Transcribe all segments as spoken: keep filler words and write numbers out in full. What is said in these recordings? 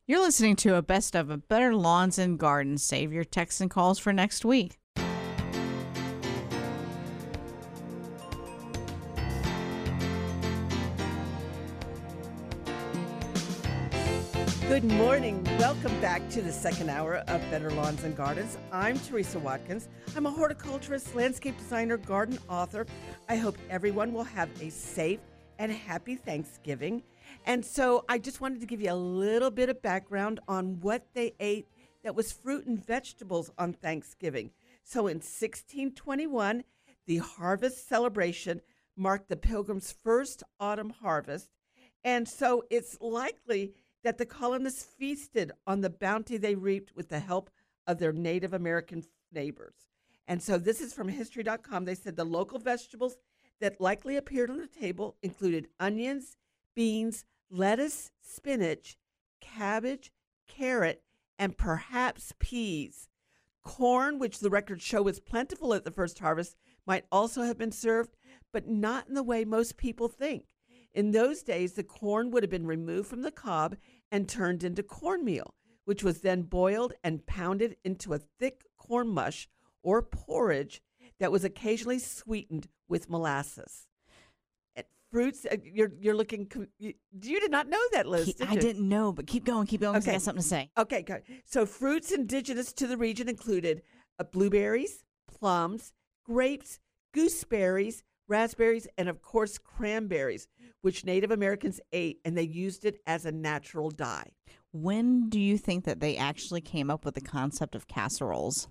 You're listening to a best of a Better Lawns and Gardens. Save your texts and calls for next week. Good morning. Welcome back to the second hour of Better Lawns and Gardens. I'm Teresa Watkins. I'm a horticulturist, landscape designer, garden author. I hope everyone will have a safe and happy Thanksgiving. And so I just wanted to give you a little bit of background on what they ate that was fruit and vegetables on Thanksgiving. So in sixteen twenty-one, the harvest celebration marked the Pilgrims' first autumn harvest. And so it's likely that the colonists feasted on the bounty they reaped with the help of their Native American neighbors. And so this is from history dot com. They said the local vegetables that likely appeared on the table included onions, beans, lettuce, spinach, cabbage, carrot, and perhaps peas. Corn, which the records show was plentiful at the first harvest, might also have been served, but not in the way most people think. In those days, the corn would have been removed from the cob and turned into cornmeal, which was then boiled and pounded into a thick corn mush or porridge that was occasionally sweetened with molasses. And fruits, uh, you're you're looking. You, you did not know that, Liz, Keep, did I you? didn't know, but keep going, keep going. 'Cause I Okay. got something to say. Okay, good. So fruits indigenous to the region included uh, blueberries, plums, grapes, gooseberries, raspberries, and of course cranberries, which Native Americans ate, and they used it as a natural dye. When do you think that they actually came up with the concept of casseroles?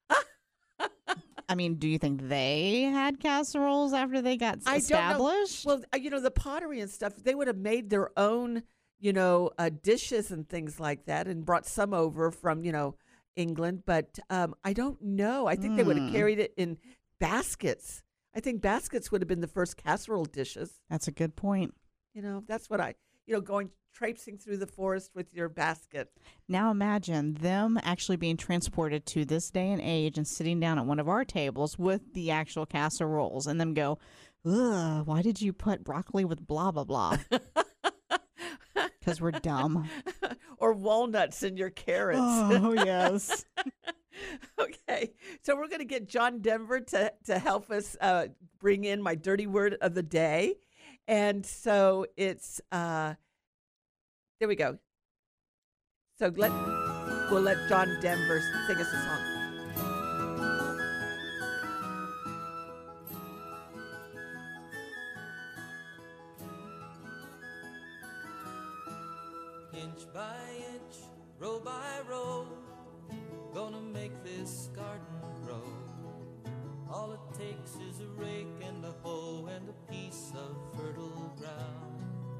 I mean, do you think they had casseroles after they got I don't know. established? Well, uh, you know, the pottery and stuff, they would have made their own, you know, uh, dishes and things like that and brought some over from, you know, England. But um, I don't know. I think they would have Mm. carried it in baskets. I think baskets would have been the first casserole dishes. That's a good point. You know, that's what I, you know, going traipsing through the forest with your basket. Now imagine them actually being transported to this day and age and sitting down at one of our tables with the actual casseroles and them go, ugh, why did you put broccoli with blah, blah, blah? Because we're dumb. Or walnuts in your carrots. Oh, yes. Okay, so we're going to get John Denver to, to help us uh, bring in my dirty word of the day. And so it's, uh, there we go. So let, we'll let John Denver sing us a song. Inch by inch, row by row, gonna make this garden grow. All it takes is a rake and a hoe and a piece of fertile ground.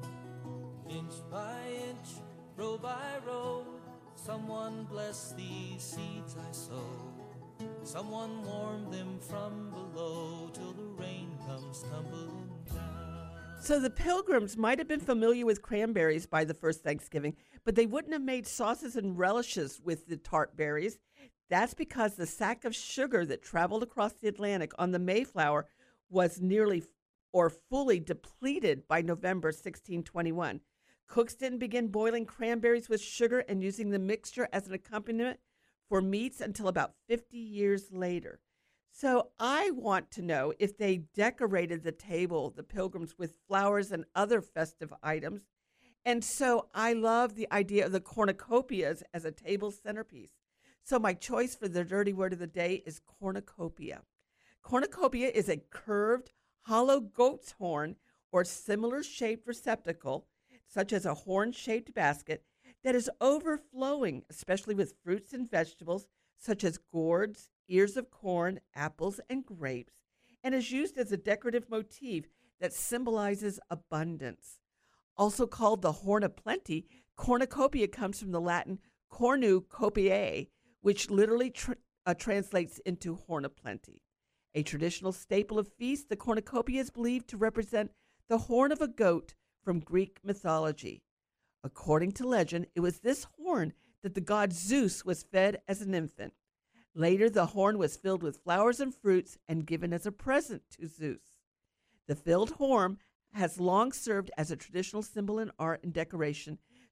Inch by inch, row by row, someone bless these seeds I sow. Someone warm them from below till the rain comes tumbling down. So the Pilgrims might have been familiar with cranberries by the first Thanksgiving, but they wouldn't have made sauces and relishes with the tart berries. That's because the sack of sugar that traveled across the Atlantic on the Mayflower was nearly or fully depleted by November sixteen twenty-one. Cooks didn't begin boiling cranberries with sugar and using the mixture as an accompaniment for meats until about fifty years later. So I want to know if they decorated the table, the Pilgrims, with flowers and other festive items. And so I love the idea of the cornucopias as a table centerpiece. So my choice for the dirty word of the day is cornucopia. Cornucopia is a curved, hollow goat's horn or similar shaped receptacle, such as a horn-shaped basket, that is overflowing, especially with fruits and vegetables, such as gourds, ears of corn, apples, and grapes, and is used as a decorative motif that symbolizes abundance. Also called the horn of plenty, cornucopia comes from the Latin cornucopiae, which literally tr- uh, translates into horn of plenty. A traditional staple of feast, the cornucopia is believed to represent the horn of a goat from Greek mythology. According to legend, it was this horn that the god Zeus was fed as an infant. Later, the horn was filled with flowers and fruits and given as a present to Zeus. The filled horn has long served as a traditional symbol in art and decoration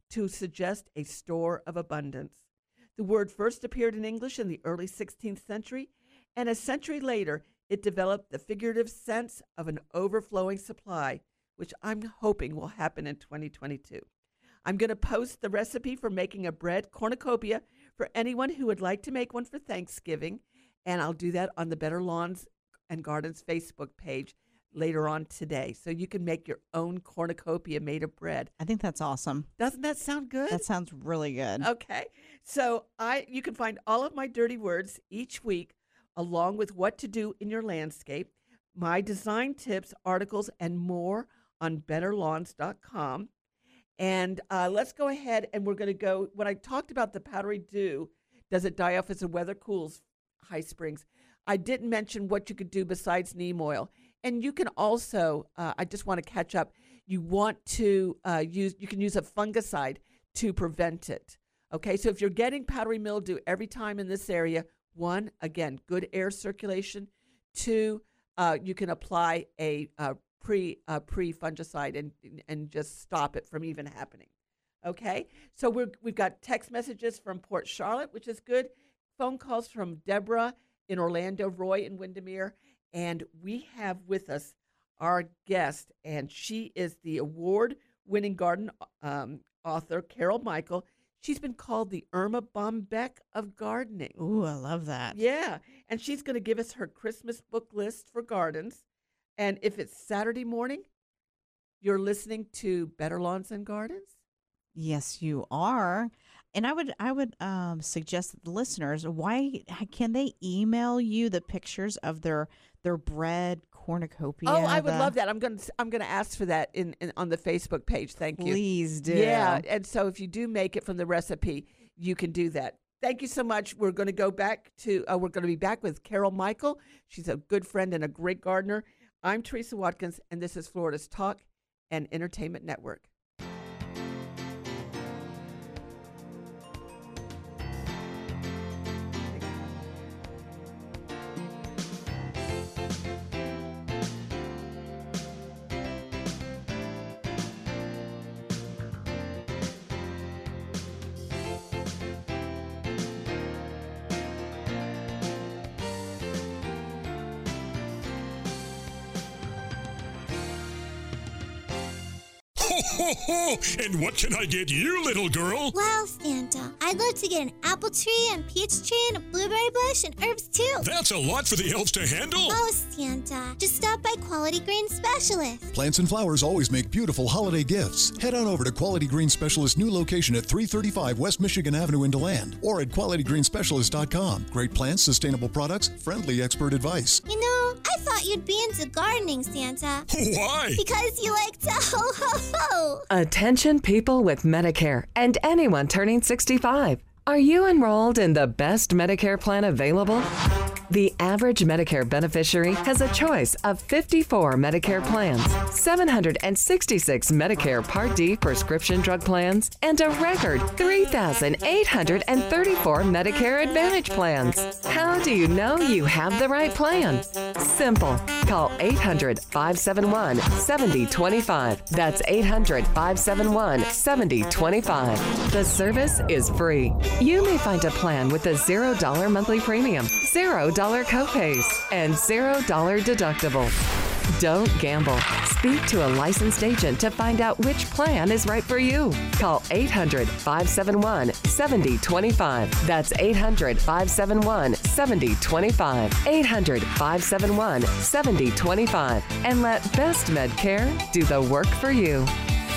to suggest a store of abundance. The word first appeared in English in the early sixteenth century, and a century later, it developed the figurative sense of an overflowing supply, which I'm hoping will happen in twenty twenty-two. I'm going to post the recipe for making a bread cornucopia for anyone who would like to make one for Thanksgiving, and I'll do that on the Better Lawns and Gardens Facebook page later on today. So you can make your own cornucopia made of bread. I think that's awesome. Doesn't that sound good? That sounds really good. Okay. So I you can find all of my dirty words each week, along with what to do in your landscape, my design tips, articles, and more on better lawns dot com. And uh, let's go ahead and we're going to go, when I talked about the powdery dew, does it die off as the weather cools, High Springs, I didn't mention what you could do besides neem oil. And you can also, uh, I just want to catch up, you want to uh, use, you can use a fungicide to prevent it. Okay, so if you're getting powdery mildew every time in this area, one, again, good air circulation. Two, uh, you can apply a uh, pre uh, pre fungicide and and just stop it from even happening. Okay, so we're we've got text messages from Port Charlotte, which is good. Phone calls from Deborah in Orlando, Roy in Windermere, and we have with us our guest, and she is the award-winning garden um, author Carol Michael. She's been called the Irma Bombeck of gardening. Ooh, I love that. Yeah, and she's going to give us her Christmas book list for gardens. And if it's Saturday morning, you're listening to Better Lawns and Gardens? Yes, you are. And I would I would um, suggest that the listeners, why can they email you the pictures of their their bread cornucopia? Oh, I would the, love that. I'm going to I'm going to ask for that in, in on the Facebook page. Thank you. Please do. Yeah, and so if you do make it from the recipe, you can do that. Thank you so much. We're going to go back to uh, we're going to be back with Carol Michael. She's a good friend and a great gardener. I'm Teresa Watkins, and this is Florida's Talk and Entertainment Network. Ho, ho! And what can I get you, little girl? Well, Santa, I'd love to get an apple tree and peach tree and a blueberry bush and herbs too. That's a lot for the elves to handle. Oh, Santa, just stop by Quality Green Specialist. Plants and flowers always make beautiful holiday gifts. Head on over to Quality Green Specialist's new location at three thirty-five West Michigan Avenue in DeLand or at quality green specialist dot com. Great plants, sustainable products, friendly expert advice. You know, I thought you'd be into gardening, Santa. Why? Because you like to ho ho ho. Attention people with Medicare and anyone turning sixty-five. Are you enrolled in the best Medicare plan available? The average Medicare beneficiary has a choice of fifty-four Medicare plans, seven hundred sixty-six Medicare Part D prescription drug plans, and a record three thousand eight hundred thirty-four Medicare Advantage plans. How do you know you have the right plan? Simple. Call eight hundred, five seven one, seven zero two five. That's eight hundred, five seven one, seven zero two five. The service is free. You may find a plan with a zero dollar monthly premium, zero dollar copays, and zero dollar deductible. Don't gamble. Speak to a licensed agent to find out which plan is right for you. Call eight hundred, five seven one, seven zero two five. That's eight hundred, five seven one, seven zero two five. eight hundred, five seven one, seven zero two five. And let Best Medcare do the work for you.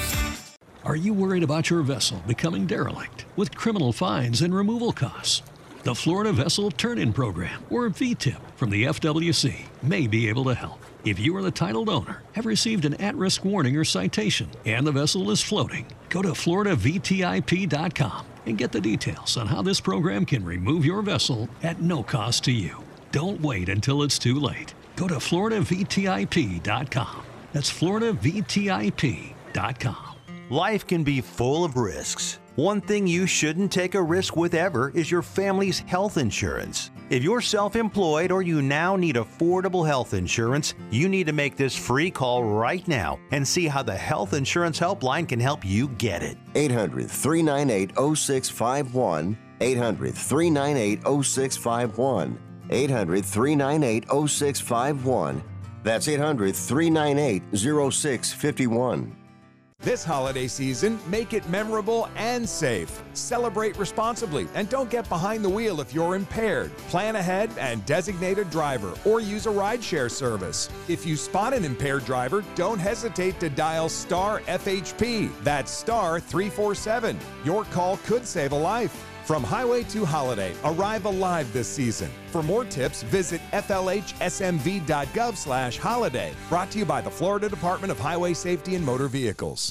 Are you worried about your vessel becoming derelict with criminal fines and removal costs? The Florida Vessel Turn-In Program, or V TIP, from the F W C may be able to help. If you are the titled owner, have received an at-risk warning or citation, and the vessel is floating, go to florida v t i p dot com and get the details on how this program can remove your vessel at no cost to you. Don't wait until it's too late. Go to florida v t i p dot com. That's florida v t i p dot com. Life can be full of risks. One thing you shouldn't take a risk with ever is your family's health insurance. If you're self-employed or you now need affordable health insurance, you need to make this free call right now and see how the Health Insurance Helpline can help you get it. eight hundred, three nine eight, oh six five one. eight hundred, three nine eight, oh six five one. eight hundred, three nine eight, oh six five one. That's eight hundred, three nine eight, oh six five one. This holiday season, make it memorable and safe. Celebrate responsibly and don't get behind the wheel if you're impaired. Plan ahead and designate a driver or use a rideshare service. If you spot an impaired driver, don't hesitate to dial star F H P. That's star three four seven. Your call could save a life. From highway to holiday, arrive alive this season. For more tips, visit f l h s m v dot gov slash holiday. Brought to you by the Florida Department of Highway Safety and Motor Vehicles.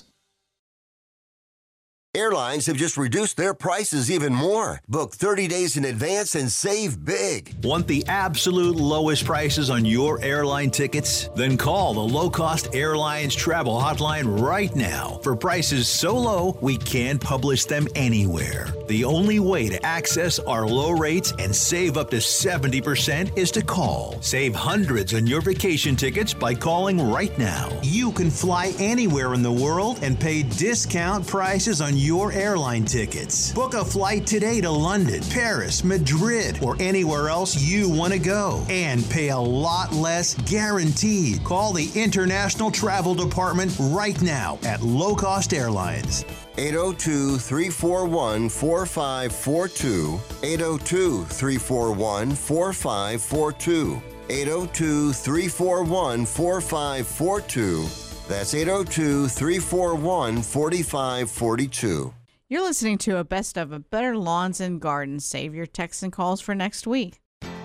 Airlines have just reduced their prices even more. Book thirty days in advance and save big. Want the absolute lowest prices on your airline tickets? Then call the Low Cost Airlines Travel Hotline right now. For prices so low, we can't publish them anywhere. The only way to access our low rates and save up to seventy percent is to call. Save hundreds on your vacation tickets by calling right now. You can fly anywhere in the world and pay discount prices on your airline tickets. Book a flight today to London, Paris, Madrid, or anywhere else you want to go and pay a lot less guaranteed. Call the International Travel Department right now at Low Cost Airlines. eight oh two, three four one, four five four two. eight oh two, three four one, four five four two. eight oh two, three four one, four five four two. That's eight oh two, three four one, four five four two. You're listening to a best of a Better Lawns and Gardens. Save your texts and calls for next week.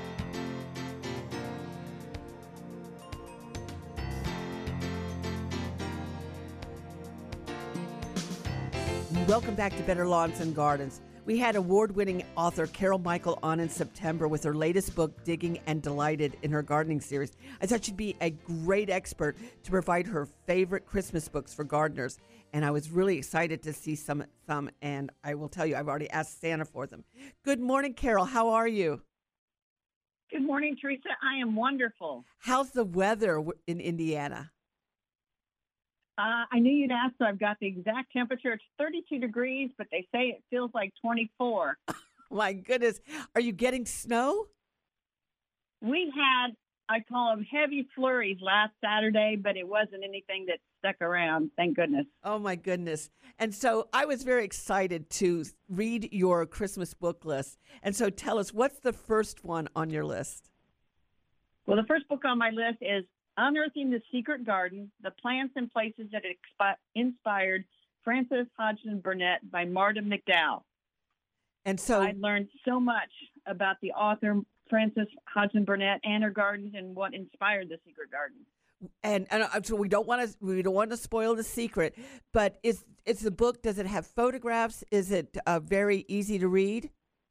Welcome back to Better Lawns and Gardens. We had award-winning author Carol Michael on in September with her latest book, Digging and Delighted, in her gardening series. I thought she'd be a great expert to provide her favorite Christmas books for gardeners, and I was really excited to see some, some, and I will tell you, I've already asked Santa for them. Good morning, Carol. How are you? Good morning, Teresa. I am wonderful. How's the weather in Indiana? Uh, I knew you'd ask, so I've got the exact temperature. It's thirty-two degrees, but they say it feels like twenty-four. My goodness. Are you getting snow? We had, I call them heavy flurries last Saturday, but it wasn't anything that stuck around, thank goodness. Oh, my goodness. And so I was very excited to read your Christmas book list. And so tell us, what's the first one on your list? Well, the first book on my list is Unearthing the Secret Garden, The Plants and Places That Expi- Inspired Frances Hodgson Burnett by Marta McDowell. And so I learned so much about the author, Frances Hodgson Burnett, and her gardens and what inspired the Secret Garden. And, and so we don't want to we don't want to spoil the secret, but is it's the book, does it have photographs? Is it uh, very easy to read?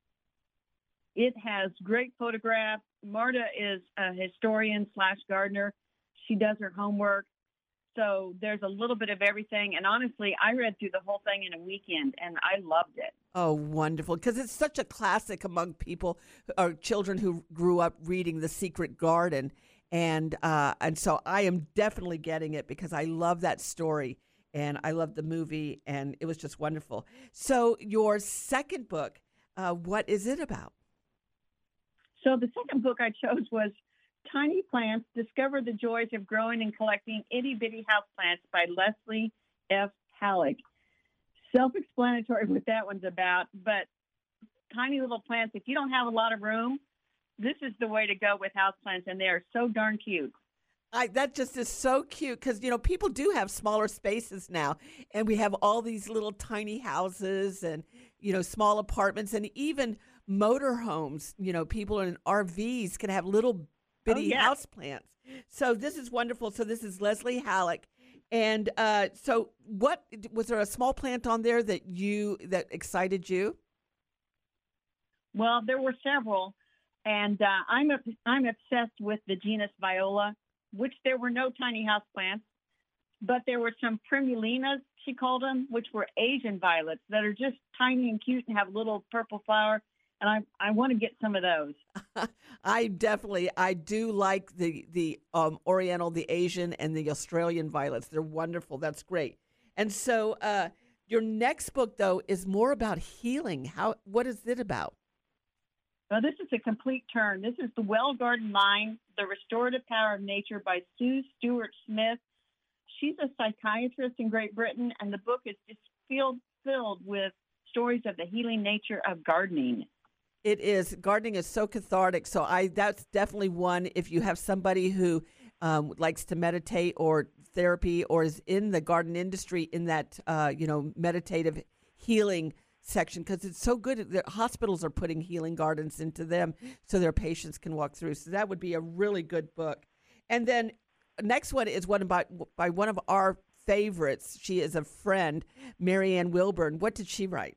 It has great photographs. Marta is a historian slash gardener. She does her homework. So there's a little bit of everything. And honestly, I read through the whole thing in a weekend, and I loved it. Oh, wonderful. Because it's such a classic among people or children who grew up reading The Secret Garden. And uh, and so I am definitely getting it because I love that story. And I love the movie. And it was just wonderful. So your second book, uh, what is it about? So the second book I chose was Tiny Plants, Discover the Joys of Growing and Collecting Itty-Bitty Houseplants by Leslie F. Halleck. Self-explanatory what that one's about, but tiny little plants, if you don't have a lot of room, this is the way to go with houseplants, and they are so darn cute. I, that just is so cute because, you know, people do have smaller spaces now, and we have all these little tiny houses and, you know, small apartments and even motorhomes. You know, people in R Vs can have little bitty oh, yeah. house plants. So this is wonderful. So this is Leslie Halleck. And uh, so what, was there a small plant on there that you, that excited you? Well, there were several, and uh, I'm, a, I'm obsessed with the genus Viola, which there were no tiny house plants, but there were some primulinas, she called them, which were Asian violets that are just tiny and cute and have a little purple flower. And I, I want to get some of those. I definitely, I do like the the um, Oriental, the Asian, and the Australian violets. They're wonderful. That's great. And so, uh, your next book, though, is more about healing. How? What is it about? Well, this is a complete turn. This is the Well Garden line, The Restorative Power of Nature by Sue Stewart Smith. She's a psychiatrist in Great Britain, and the book is just filled filled with stories of the healing nature of gardening. It is. Gardening is so cathartic. So I that's definitely one if you have somebody who um, likes to meditate or therapy or is in the garden industry in that, uh, you know, meditative healing section, because it's so good. The hospitals are putting healing gardens into them so their patients can walk through. So that would be a really good book. And then next one is one about by one of our favorites. She is a friend, Marianne Wilburn. What did she write?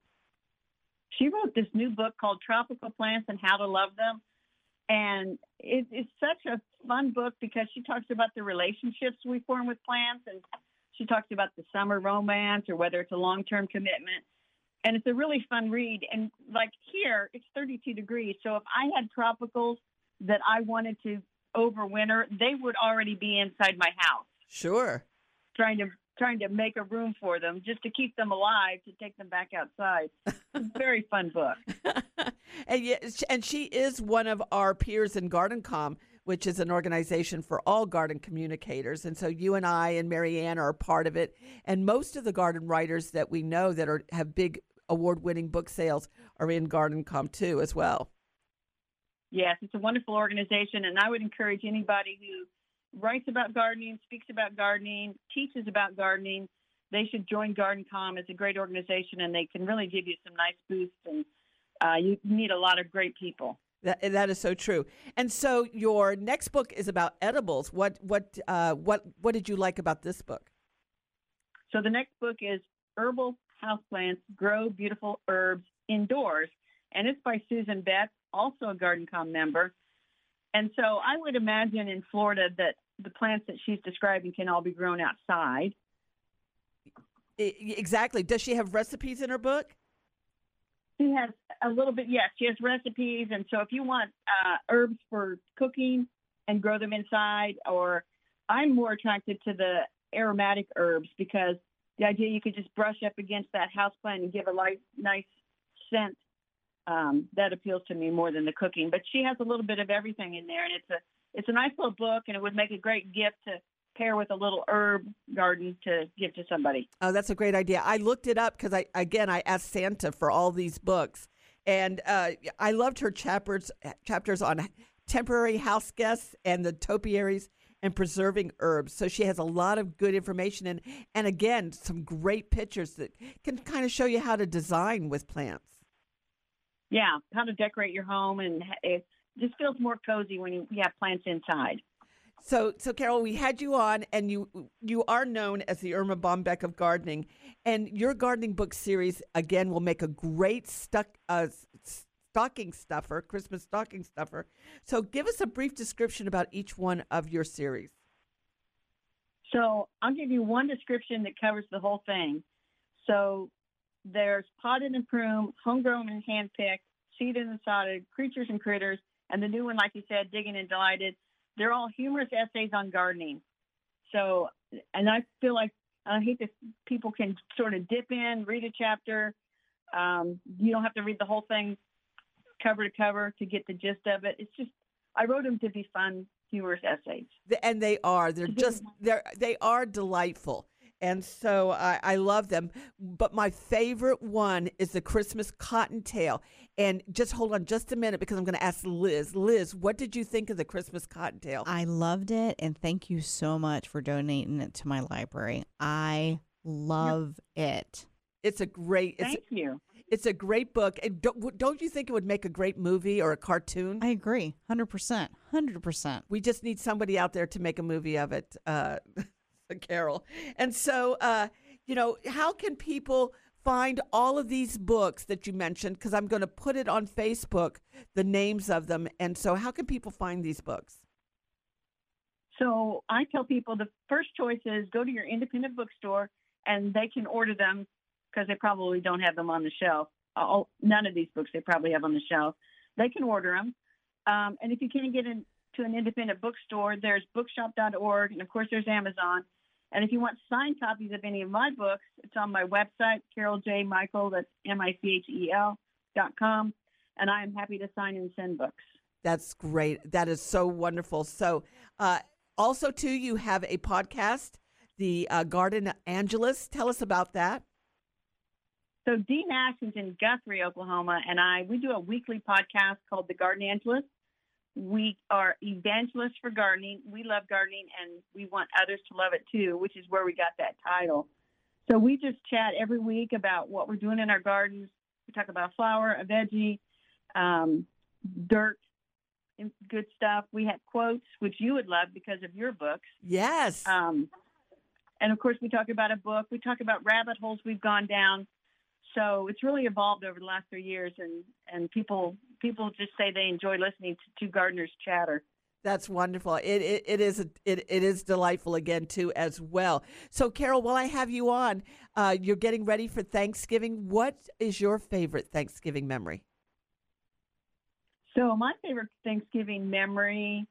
She wrote this new book called Tropical Plants and How to Love Them. And it, it's such a fun book because she talks about the relationships we form with plants, and she talks about the summer romance or whether it's a long-term commitment. And it's a really fun read. And like here, it's thirty-two degrees. So if I had tropicals that I wanted to overwinter, they would already be inside my house. Sure. Trying to trying to make a room for them just to keep them alive, to take them back outside. It's a very fun book. and, yeah, and she is one of our peers in GardenCom, which is an organization for all garden communicators. And so you and I and Marianne are a part of it. And most of the garden writers that we know that are have big award-winning book sales are in GardenCom too as well. Yes, it's a wonderful organization, and I would encourage anybody who writes about gardening, speaks about gardening, teaches about gardening, they should join GardenCom. It's a great organization, and they can really give you some nice boosts, and uh, you meet a lot of great people. That, that is so true. And so your next book is about edibles. What what uh, what what did you like about this book? So the next book is Herbal Houseplants Grow Beautiful Herbs Indoors, and it's by Susan Betts, also a GardenCom member. And so I would imagine in Florida that the plants that she's describing can all be grown outside. Exactly. Does she have recipes in her book? She has a little bit, yes. She has recipes. And so if you want uh, herbs for cooking and grow them inside, or I'm more attracted to the aromatic herbs because the idea you could just brush up against that houseplant and give a light, nice scent. Um, that appeals to me more than the cooking. But she has a little bit of everything in there, and it's a it's a nice little book, and it would make a great gift to pair with a little herb garden to give to somebody. Oh, that's a great idea. I looked it up because I again I asked Santa for all these books, and uh, I loved her chapters chapters on temporary house guests and the topiaries and preserving herbs. So she has a lot of good information, and and again some great pictures that can kind of show you how to design with plants. Yeah, how to decorate your home, and it just feels more cozy when you have plants inside. So, so Carol, we had you on, and you you are known as the Irma Bombeck of gardening, and your gardening book series again will make a great stuck uh, stocking stuffer, Christmas stocking stuffer. So, give us a brief description about each one of your series. So, I'll give you one description that covers the whole thing. So. There's potted and pruned, homegrown and handpicked, seeded and sodded, creatures and critters, and the new one, like you said, digging and delighted. They're all humorous essays on gardening. So, and I feel like I hate that people can sort of dip in, read a chapter. Um, you don't have to read the whole thing cover to cover to get the gist of it. It's just I wrote them to be fun, humorous essays, and they are. They're just they're they are delightful. And so I, I love them. But my favorite one is the Christmas Cottontail. And just hold on just a minute because I'm going to ask Liz. Liz, what did you think of the Christmas Cottontail? I loved it. And thank you so much for donating it to my library. I love yep. it. It's a great. It's Thank a, you. It's a great book. And don't, don't you think it would make a great movie or a cartoon? I agree. one hundred percent. one hundred percent. We just need somebody out there to make a movie of it. Uh Carol. And so, uh, you know, how can people find all of these books that you mentioned? Because I'm going to put it on Facebook, the names of them. And so how can people find these books? So I tell people the first choice is go to your independent bookstore and they can order them because they probably don't have them on the shelf. All, none of these books they probably have on the shelf. They can order them. Um, and if you can't get into an independent bookstore, there's bookshop dot org, and of course there's Amazon. And if you want signed copies of any of my books, it's on my website, Carol J. Michel, that's M I C H E L dot com, and I am happy to sign and send books. That's great. That is so wonderful. So uh, also, too, you have a podcast, the uh, Garden Angelus. Tell us about that. So Dee Nash is in Guthrie, Oklahoma, and I we do a weekly podcast called The Garden Angelus. We are evangelists for gardening. We love gardening, and we want others to love it too, which is where we got that title. So we just chat every week about what we're doing in our gardens. We talk about flower, a veggie, um, dirt, and good stuff. We have quotes, which you would love because of your books. Yes. Um, and, of course, we talk about a book. We talk about rabbit holes we've gone down. So it's really evolved over the last three years, and, and people people just say they enjoy listening to two gardeners chatter. That's wonderful. It it, it is a, it it is delightful again too as well. So Carol, while I have you on, uh, you're getting ready for Thanksgiving. What is your favorite Thanksgiving memory? So my favorite Thanksgiving memory.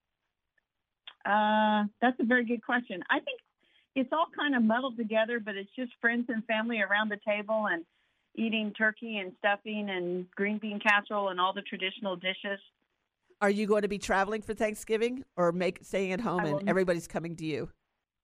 Uh, that's a very good question. I think it's all kind of muddled together, but it's just friends and family around the table and eating turkey and stuffing and green bean casserole and all the traditional dishes. Are you going to be traveling for Thanksgiving or make staying at home I and will- everybody's coming to you?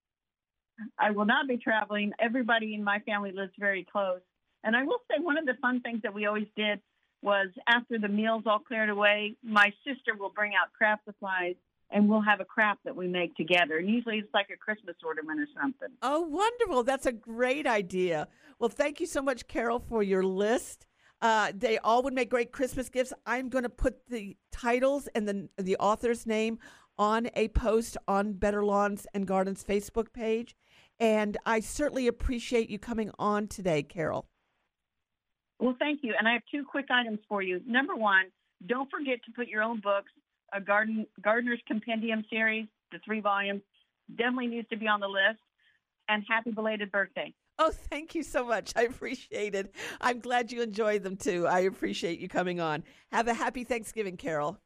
I will not be traveling. Everybody in my family lives very close. And I will say one of the fun things that we always did was after the meals all cleared away, my sister will bring out craft supplies and we'll have a craft that we make together. And usually it's like a Christmas ornament or something. Oh, wonderful. That's a great idea. Well, thank you so much, Carol, for your list. Uh, they all would make great Christmas gifts. I'm going to put the titles and the, the author's name on a post on Better Lawns and Gardens Facebook page. And I certainly appreciate you coming on today, Carol. Well, thank you. And I have two quick items for you. Number one, don't forget to put your own books, a garden Gardener's Compendium series, the three volumes, definitely needs to be on the list. And happy belated birthday. Oh, thank you so much. I appreciate it. I'm glad you enjoyed them, too. I appreciate you coming on. Have a happy Thanksgiving, Carol.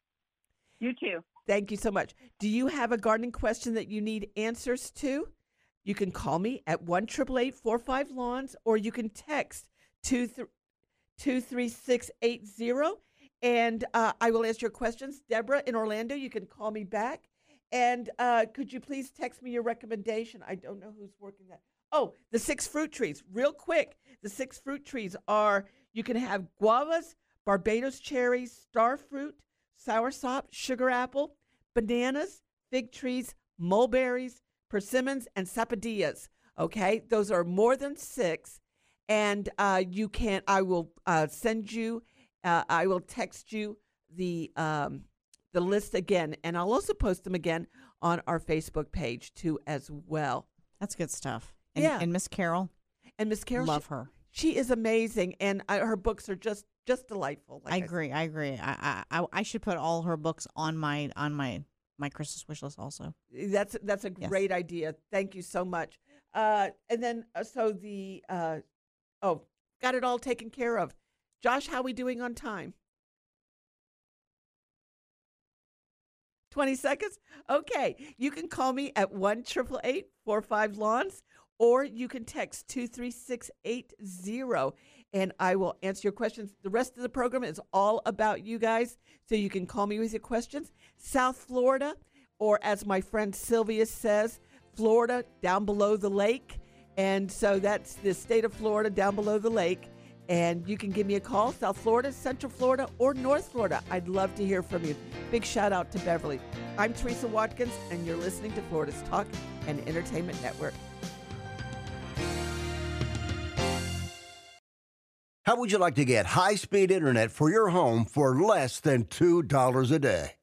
You too. Thank you so much. Do you have a gardening question that you need answers to? You can call me at one eight eight eight, four five, lawns, or you can text two three six eight zero, and uh, I will answer your questions. Deborah in Orlando, you can call me back. And uh, could you please text me your recommendation? I don't know who's working that. Oh, the six fruit trees. Real quick, the six fruit trees are, you can have guavas, Barbados cherries, star fruit, soursop, sugar apple, bananas, fig trees, mulberries, persimmons, and sapodillas. Okay, those are more than six. And uh, you can, I will uh, send you, uh, I will text you the um, the list again, and I'll also post them again on our Facebook page too as well. That's good stuff. And, Yeah. And Miss Carol, And Miss Carol, love she, her. she is amazing, and I, her books are just just delightful. like I said. agree. I agree. I, I I I should put all her books on my on my my Christmas wish list also. That's that's a Yes. great idea. Thank you so much. Uh, and then uh, so the uh, oh, got it all taken care of. Josh, how we doing on time? twenty seconds? Okay. You can call me at one eight eight eight, four five, lawns, or you can text two three six eight zero, and I will answer your questions. The rest of the program is all about you guys, so you can call me with your questions. South Florida, or as my friend Sylvia says, Florida down below the lake. And so that's the state of Florida down below the lake. And you can give me a call, South Florida, Central Florida, or North Florida. I'd love to hear from you. Big shout out to Beverly. I'm Teresa Watkins, and you're listening to Florida's Talk and Entertainment Network. How would you like to get high-speed internet for your home for less than two dollars a day?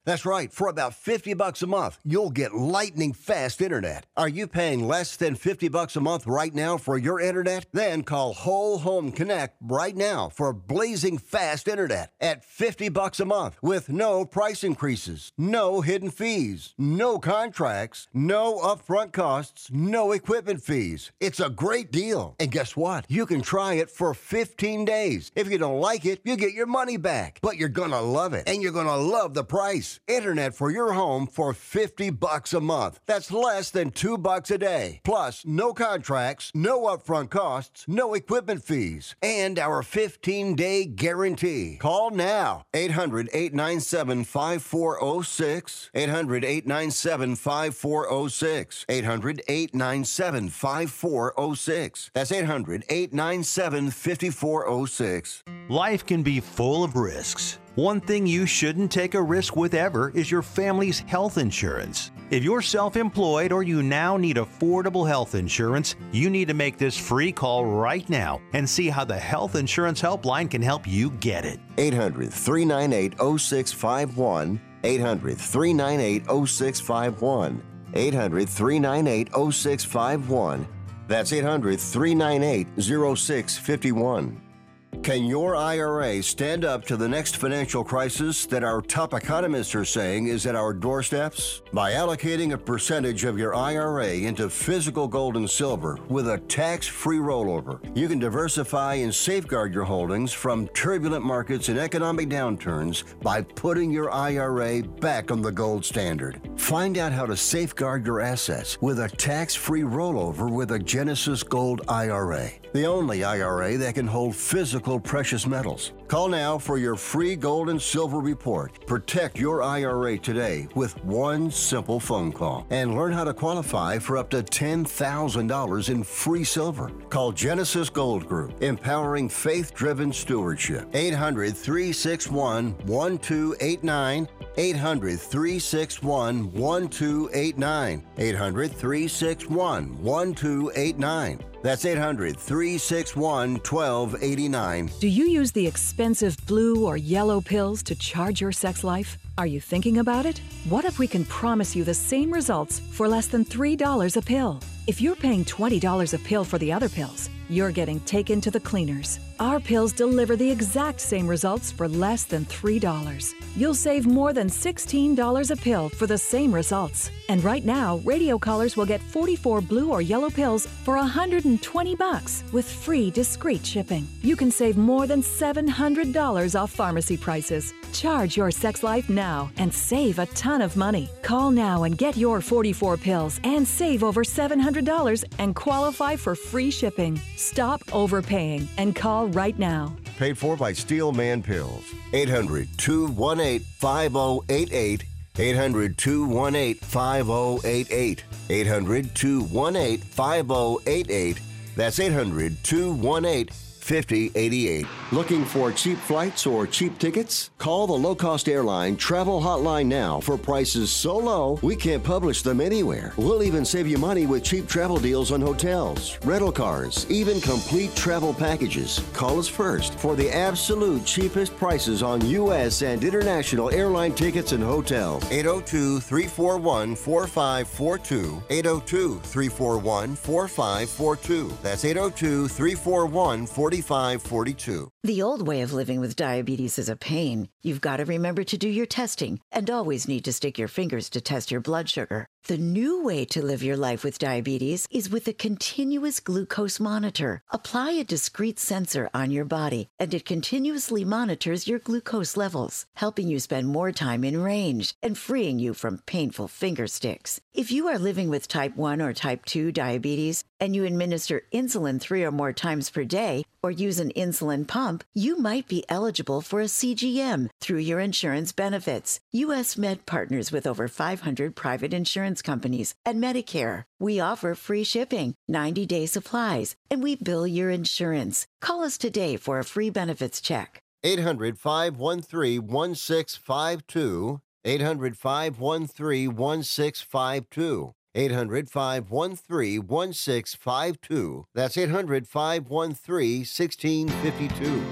That's right. For about fifty bucks a month, you'll get lightning fast internet. Are you paying less than fifty bucks a month right now for your internet? Then call Whole Home Connect right now for blazing fast internet at fifty bucks a month with no price increases, no hidden fees, no contracts, no upfront costs, no equipment fees. It's a great deal. And guess what? You can try it for fifteen days. If you don't like it, you get your money back. But you're going to love it, and you're going to love the price. Internet for your home for fifty bucks a month. That's less than two bucks a day. Plus, no contracts, no upfront costs, no equipment fees, and our fifteen-day guarantee. Call now. eight hundred, eight nine seven, five four zero six. eight hundred, eight nine seven, five four zero six. eight hundred, eight nine seven, five four zero six. That's eight hundred, eight nine seven, five four zero six. Life can be full of risks. One thing you shouldn't take a risk with ever is your family's health insurance. If you're self-employed or you now need affordable health insurance, you need to make this free call right now and see how the Health Insurance Helpline can help you get it. eight hundred, three nine eight, zero six five one. eight hundred, three nine eight, zero six five one. eight hundred, three nine eight, zero six five one. That's eight hundred, three nine eight, zero six five one. Can your I R A stand up to the next financial crisis that our top economists are saying is at our doorsteps? By allocating a percentage of your I R A into physical gold and silver with a tax-free rollover, you can diversify and safeguard your holdings from turbulent markets and economic downturns by putting your I R A back on the gold standard. Find out how to safeguard your assets with a tax-free rollover with a Genesis Gold I R A, the only I R A that can hold physical precious metals. Call now for your free gold and silver report. Protect your I R A today with one simple phone call and learn how to qualify for up to ten thousand dollars in free silver. Call Genesis Gold Group, empowering faith-driven stewardship. eight hundred, three six one, one two eight nine. eight hundred, three six one, one two eight nine. eight hundred, three six one, one two eight nine. That's eight hundred, three six one, one two eight nine. Do you use the expensive blue or yellow pills to charge your sex life? Are you thinking about it? What if we can promise you the same results for less than three dollars a pill? If you're paying twenty dollars a pill for the other pills, you're getting taken to the cleaners. Our pills deliver the exact same results for less than three dollars. You'll save more than sixteen dollars a pill for the same results. And right now, radio callers will get forty-four blue or yellow pills for one hundred twenty bucks with free discreet shipping. You can save more than seven hundred dollars off pharmacy prices. Charge your sex life now and save a ton of money. Call now and get your forty-four pills and save over seven hundred dollars and qualify for free shipping. Stop overpaying and call right now. Paid for by Steel Man Pills. eight hundred, two one eight, five oh eight eight. eight hundred, two one eight, five oh eight eight. eight hundred, two one eight, five oh eight eight. That's eight hundred, two one eight, five oh eight eight. Looking for cheap flights or cheap tickets? Call the low-cost airline travel hotline now for prices so low we can't publish them anywhere. We'll even save you money with cheap travel deals on hotels, rental cars, even complete travel packages. Call us first for the absolute cheapest prices on U S and international airline tickets and hotels. eight oh two, three four one, four five four two. eight oh two, three four one, four five four two. That's eight oh two, three four one, four five four two. The old way of living with diabetes is a pain. You've got to remember to do your testing and always need to stick your fingers to test your blood sugar. The new way to live your life with diabetes is with a continuous glucose monitor. Apply a discrete sensor on your body, and it continuously monitors your glucose levels, helping you spend more time in range and freeing you from painful finger sticks. If you are living with type one or type two diabetes and you administer insulin three or more times per day or use an insulin pump, you might be eligible for a C G M through your insurance benefits. U S Med partners with over five hundred private insurance companies and Medicare. We offer free shipping, ninety-day supplies, and we bill your insurance. Call us today for a free benefits check. eight hundred, five one three, one six five two. eight hundred, five one three, one six five two. eight hundred, five one three, one six five two. That's eight hundred, five one three, one six five two.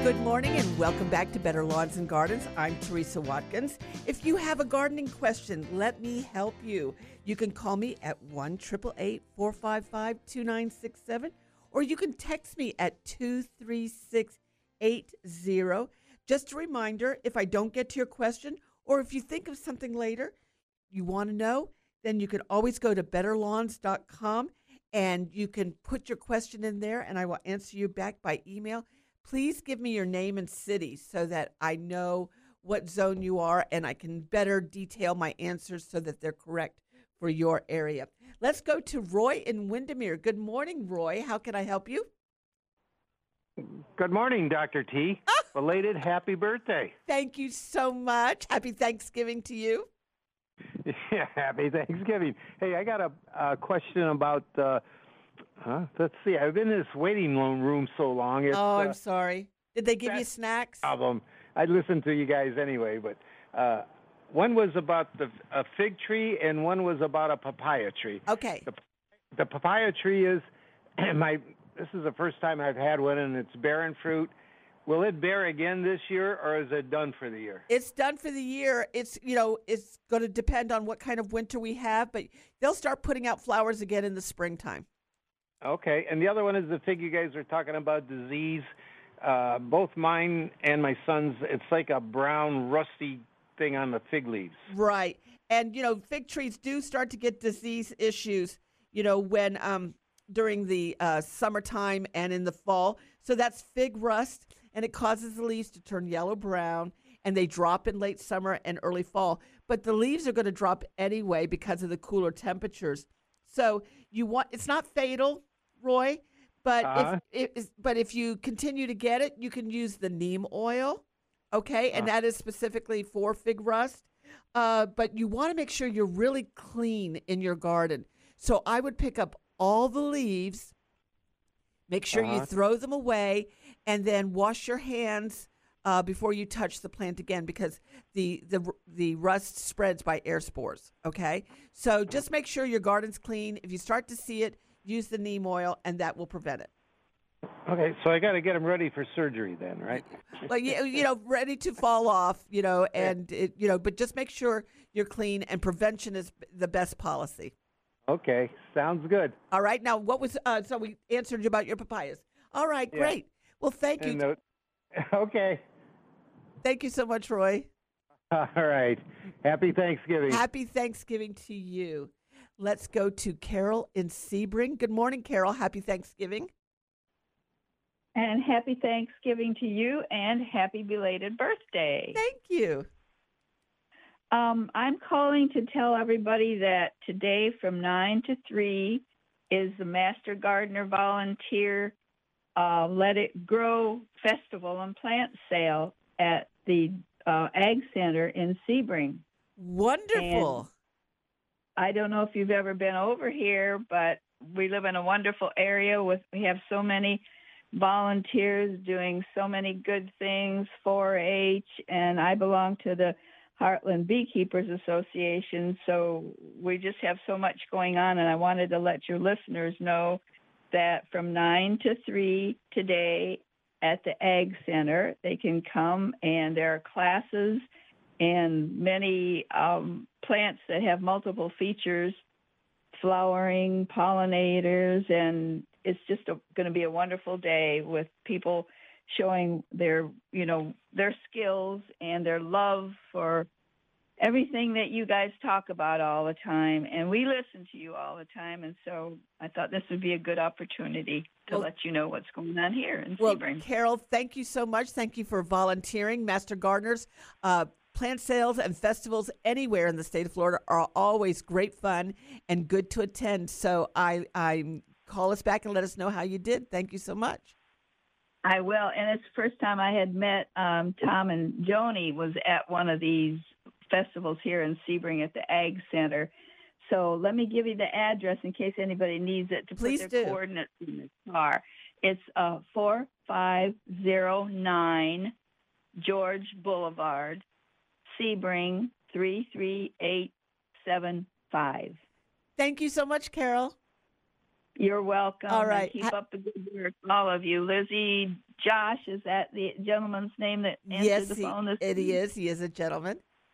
Good morning and welcome back to Better Lawns and Gardens. I'm Teresa Watkins. If you have a gardening question, let me help you. You can call me at one eight eight eight, four five five, two nine six seven or you can text me at two three six eight zero. Just a reminder, if I don't get to your question or if you think of something later you want to know, then you can always go to better lawns dot com and you can put your question in there and I will answer you back by email. Please give me your name and city so that I know what zone you are and I can better detail my answers so that they're correct for your area. Let's go to Roy in Windermere. Good morning, Roy. How can I help you? Good morning, Doctor T. Ah! Belated happy birthday. Thank you so much. Happy Thanksgiving to you. Yeah, happy Thanksgiving. Hey, I got a, a question about, uh, huh? let's see, I've been in this waiting room so long. It's, oh, I'm uh, sorry. Did they give you snacks? Problem. I listen to you guys anyway, but uh, one was about the a fig tree and one was about a papaya tree. Okay. The, the papaya tree is my. This is the first time I've had one, and it's bearing fruit. Will it bear again this year, or is it done for the year? It's done for the year. It's, you know, it's going to depend on what kind of winter we have, but they'll start putting out flowers again in the springtime. Okay, and the other one is the fig you guys are talking about, disease. Uh, both mine and my son's, it's like a brown, rusty thing on the fig leaves. Right, and, you know, fig trees do start to get disease issues, you know, when um, during the uh, summertime and in the fall. So that's fig rust. And it causes the leaves to turn yellow-brown, and they drop in late summer and early fall. But the leaves are going to drop anyway because of the cooler temperatures. So you want it's not fatal, Roy, but uh-huh. if, if but if you continue to get it, you can use the neem oil, okay, and uh-huh. that is specifically for fig rust. Uh, but you want to make sure you're really clean in your garden. So I would pick up all the leaves, make sure uh-huh. you throw them away, and then wash your hands uh, before you touch the plant again because the, the the rust spreads by air spores, okay? So just make sure your garden's clean. If you start to see it, use the neem oil, and that will prevent it. Okay, so I got to get them ready for surgery then, right? Well, you, you know, ready to fall off, you know, and, it, you know, but just make sure you're clean, and prevention is the best policy. Okay, sounds good. All right, now what was, uh, so we answered you about your papayas. All right, Yeah. great. Well, thank you. The, okay. Thank you so much, Roy. All right. Happy Thanksgiving. Happy Thanksgiving to you. Let's go to Carol in Sebring. Good morning, Carol. Happy Thanksgiving. And happy Thanksgiving to you and happy belated birthday. Thank you. Um, I'm calling to tell everybody that today from nine to three is the Master Gardener Volunteer Uh, Let It Grow Festival and Plant Sale at the uh, Ag Center in Sebring. Wonderful. And I don't know if you've ever been over here, but we live in a wonderful area with we have so many volunteers doing so many good things, four H, and I belong to the Heartland Beekeepers Association, so we just have so much going on, and I wanted to let your listeners know that from nine to three today at the Ag Center, they can come, and there are classes and many um, plants that have multiple features, flowering, pollinators, and it's just going to be a wonderful day with people showing their, you know, their skills and their love for everything that you guys talk about all the time. And we listen to you all the time. And so I thought this would be a good opportunity to well, let you know what's going on here in well, Sebring. Carol, thank you so much. Thank you for volunteering. Master Gardeners, uh, plant sales and festivals anywhere in the state of Florida are always great fun and good to attend. So I, I call us back and let us know how you did. Thank you so much. I will. And it's the first time I had met um, Tom and Joni was at one of these festivals here in Sebring at the Ag Center. So let me give you the address in case anybody needs it to Please put their do. coordinates in the car. It's uh, four five zero nine George Boulevard, Sebring, three three eight seven five. Thank you so much, Carol. You're welcome. All right. And keep up the good work, all of you. Lizzie, Josh, is that the gentleman's name that answered Yes, the he, phone? This it evening? is. He is a gentleman.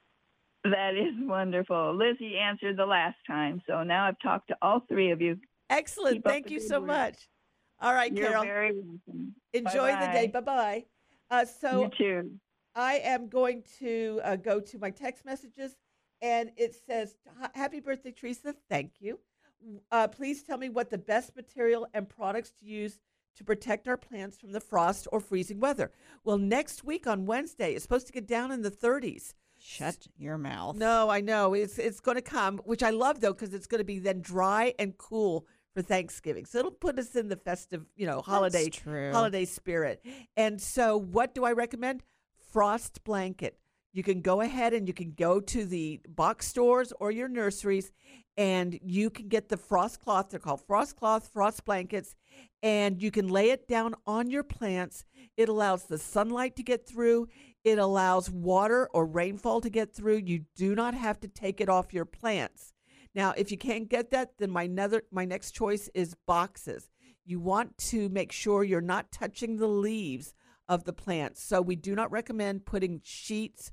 That is wonderful. Lizzie answered the last time, so now I've talked to all three of you. Excellent. Keep up Thank the you good so work. much. All right, You're Carol. very welcome. Enjoy the day. Bye-bye. Bye-bye. Uh, so You too. I am going to uh, go to my text messages, and it says, "Happy birthday, Teresa. Thank you. Uh, please tell me what the best material and products to use to protect our plants from the frost or freezing weather." Well, next week on Wednesday, it's supposed to get down in the thirties. Shut your mouth. No, I know. It's it's going to come, which I love, though, because it's going to be then dry and cool for Thanksgiving. So it'll put us in the festive, you know, holiday That's true. holiday spirit. And so what do I recommend? Frost blanket. You can go ahead and you can go to the box stores or your nurseries, and you can get the frost cloth. They're called frost cloth, frost blankets, and you can lay it down on your plants. It allows the sunlight to get through. It allows water or rainfall to get through. You do not have to take it off your plants. Now, if you can't get that, then my, nether, my next choice is boxes. You want to make sure you're not touching the leaves of the plants. So we do not recommend putting sheets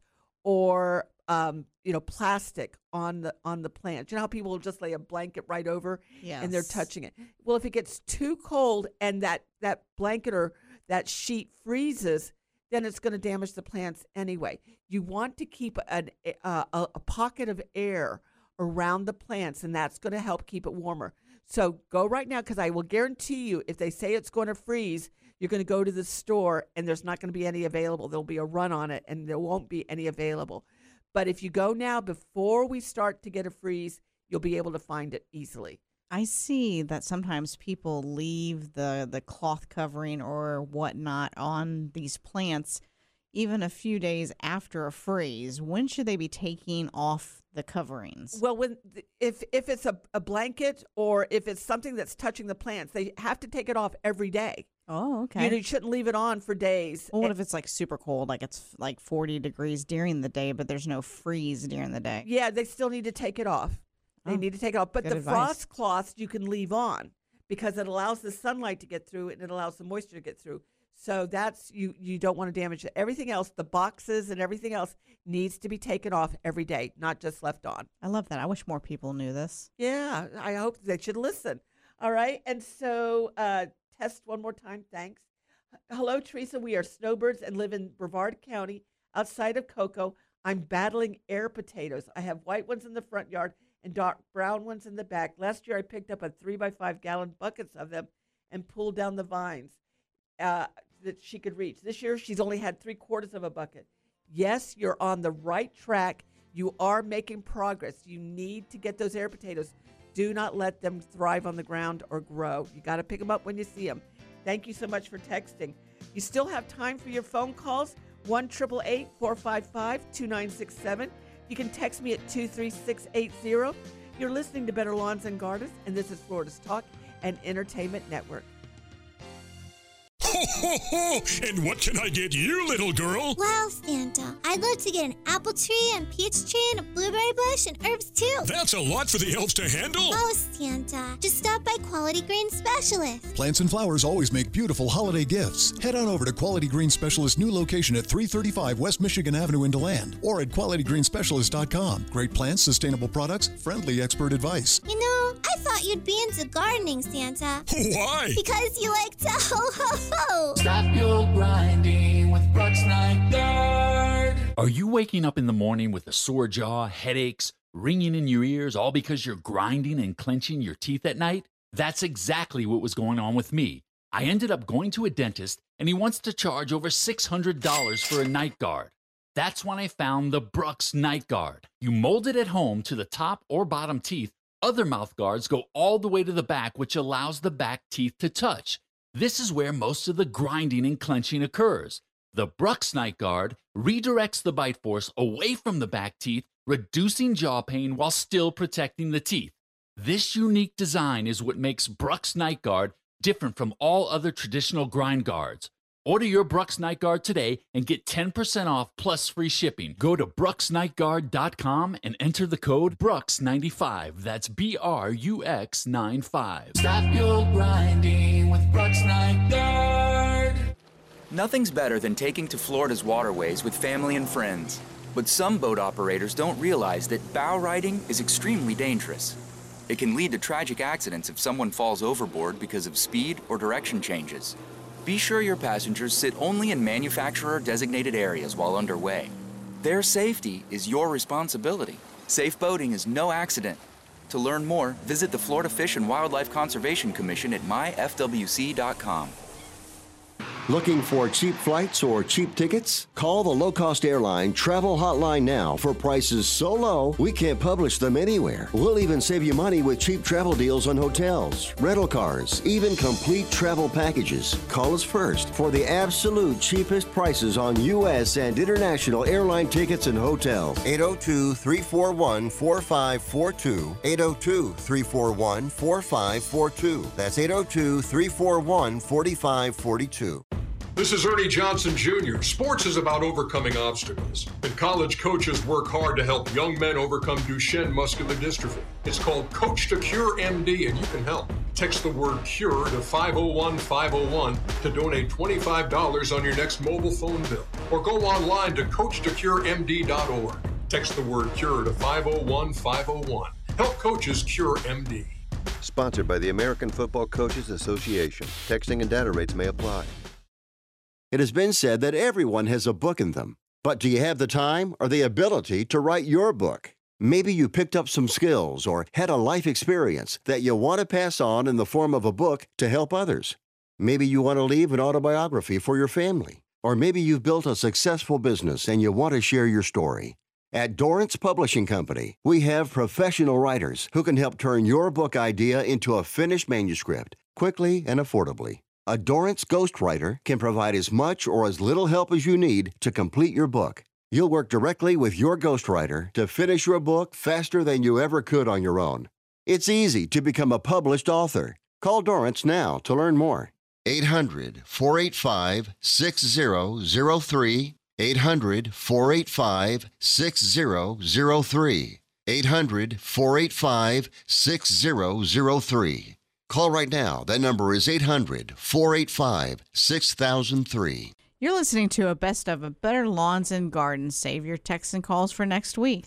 or um, you know, plastic on the on the plant. You know how people will just lay a blanket right over and they're Yes. touching it. Well, if it gets too cold and that that blanket or that sheet freezes, then it's going to damage the plants anyway. You want to keep an, uh, a, a pocket of air around the plants, and that's going to help keep it warmer. So go right now, because I will guarantee you, if they say it's going to freeze, you're going to go to the store and there's not going to be any available. There'll be a run on it and there won't be any available. But if you go now before we start to get a freeze, you'll be able to find it easily. I see that sometimes people leave the, the cloth covering or whatnot on these plants even a few days after a freeze. When should they be taking off the coverings? Well, when if if it's a, a blanket or if it's something that's touching the plants, they have to take it off every day. Oh, okay. You, know, you shouldn't leave it on for days. Well, what if it's like super cold, like it's like forty degrees during the day, but there's no freeze during the day? Yeah, they still need to take it off. They Oh, need to take it off. But good the advice. frost cloths you can leave on because it allows the sunlight to get through and it allows the moisture to get through. So that's, you, you don't want to damage it. Everything else, the boxes and everything else needs to be taken off every day, not just left on. I love that. I wish more people knew this. Yeah, I hope they should listen. All right. And so uh, test one more time. Thanks. Hello, Teresa. We are snowbirds and live in Brevard County outside of Cocoa. I'm battling air potatoes. I have white ones in the front yard and dark brown ones in the back. Last year, I picked up a three by five gallon buckets of them and pulled down the vines uh, that she could reach. This year, she's only had three quarters of a bucket. Yes, you're on the right track. You are making progress. You need to get those air potatoes. Do not let them thrive on the ground or grow. You got to pick them up when you see them. Thank you so much for texting. You still have time for your phone calls, one eight eight eight, four five five, two nine six seven. You can text me at two three six eight zero. You're listening to Better Lawns and Gardens, and this is Florida's Talk and Entertainment Network. Ho, ho, ho! And what can I get you, little girl? Wow, Santa. I'd love to get an apple tree and peach tree and a blueberry bush and herbs too. That's a lot for the elves to handle. Oh, Santa. Just stop by Quality Green Specialist. Plants and flowers always make beautiful holiday gifts. Head on over to Quality Green Specialist's new location at three thirty-five West Michigan Avenue in DeLand or at quality green specialist dot com. Great plants, sustainable products, friendly expert advice. You know, I thought you'd be into gardening, Santa. Why? Because you like to ho ho ho. Stop your grinding with Brooks Night Guard. Are you waking up in the morning with a sore jaw, headaches, ringing in your ears, all because you're grinding and clenching your teeth at night? That's exactly what was going on with me. I ended up going to a dentist, and he wants to charge over six hundred dollars for a night guard. That's when I found the Brooks Night Guard. You mold it at home to the top or bottom teeth. Other mouth guards go all the way to the back, which allows the back teeth to touch. This is where most of the grinding and clenching occurs. The Brooks Night Guard redirects the bite force away from the back teeth, reducing jaw pain while still protecting the teeth. This unique design is what makes Brooks Night Guard different from all other traditional grind guards. Order your Brooks Night Guard today and get ten percent off plus free shipping. Go to brooks night guard dot com and enter the code Brooks ninety-five. That's B R U X ninety-five. Stop your grinding with Brooks Night Guard. Nothing's better than taking to Florida's waterways with family and friends. But some boat operators don't realize that bow riding is extremely dangerous. It can lead to tragic accidents if someone falls overboard because of speed or direction changes. Be sure your passengers sit only in manufacturer-designated areas while underway. Their safety is your responsibility. Safe boating is no accident. To learn more, visit the Florida Fish and Wildlife Conservation Commission at my f w c dot com. Looking for cheap flights or cheap tickets? Call the low-cost airline travel hotline now for prices so low we can't publish them anywhere. We'll even save you money with cheap travel deals on hotels, rental cars, even complete travel packages. Call us first for the absolute cheapest prices on U S and international airline tickets and hotels. eight oh two, three four one, four five four two. eight oh two, three four one, four five four two. That's eight oh two, three four one, four five four two. This is Ernie Johnson Junior Sports is about overcoming obstacles, and college coaches work hard to help young men overcome Duchenne muscular dystrophy. It's called Coach to Cure M D, and you can help. Text the word CURE to five oh one five oh one to donate twenty-five dollars on your next mobile phone bill, or go online to coach to cure m d dot org. Text the word CURE to five oh one five oh one. Help coaches cure M D. Sponsored by the American Football Coaches Association. Texting and data rates may apply. It has been said that everyone has a book in them. But do you have the time or the ability to write your book? Maybe you picked up some skills or had a life experience that you want to pass on in the form of a book to help others. Maybe you want to leave an autobiography for your family. Or maybe you've built a successful business and you want to share your story. At Dorrance Publishing Company, we have professional writers who can help turn your book idea into a finished manuscript quickly and affordably. A Dorrance ghostwriter can provide as much or as little help as you need to complete your book. You'll work directly with your ghostwriter to finish your book faster than you ever could on your own. It's easy to become a published author. Call Dorrance now to learn more. eight hundred, four eight five, six zero zero three. eight hundred, four eight five, six zero zero three. eight hundred, four eight five, six zero zero three. Call right now. That number is eight hundred, four eight five, six thousand three. You're listening to a best of a Better Lawns and Gardens. Save your texts and calls for next week.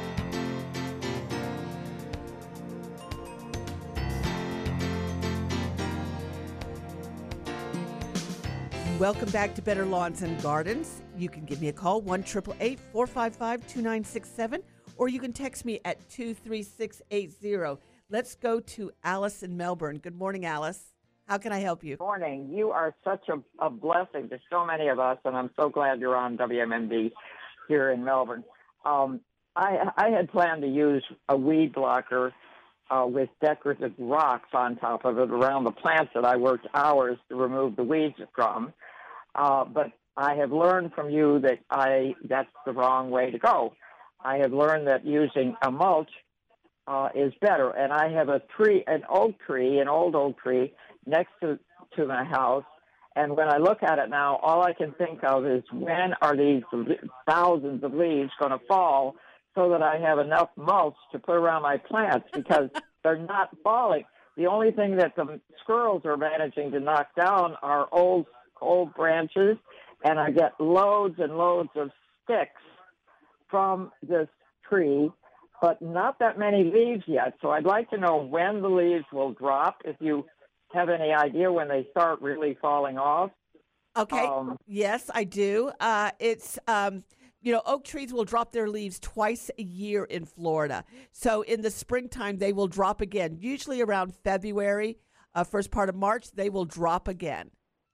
Welcome back to Better Lawns and Gardens. You can give me a call, one eight eight eight, four five five, two nine six seven, or you can text me at two three six eight zero. Let's go to Alice in Melbourne. Good morning, Alice. How can I help you? Good morning. You are such a, a blessing to so many of us, and I'm so glad you're on W M M D here in Melbourne. Um, I, I had planned to use a weed blocker uh, with decorative rocks on top of it around the plants that I worked hours to remove the weeds from. Uh, but I have learned from you that I that's the wrong way to go. I have learned that using a mulch uh, is better. And I have a tree, an oak tree, an old oak tree next to, to my house. And when I look at it now, all I can think of is when are these thousands of leaves going to fall so that I have enough mulch to put around my plants, because they're not falling. The only thing that the squirrels are managing to knock down are old old branches, and I get loads and loads of sticks from this tree, but not that many leaves yet. So I'd like to know when the leaves will drop, if you have any idea when they start really falling off. Okay. Um, yes, I do. Uh, it's, um, you know, oak trees will drop their leaves twice a year in Florida. So in the springtime, they will drop again. Usually around February, uh, first part of March, they will drop again.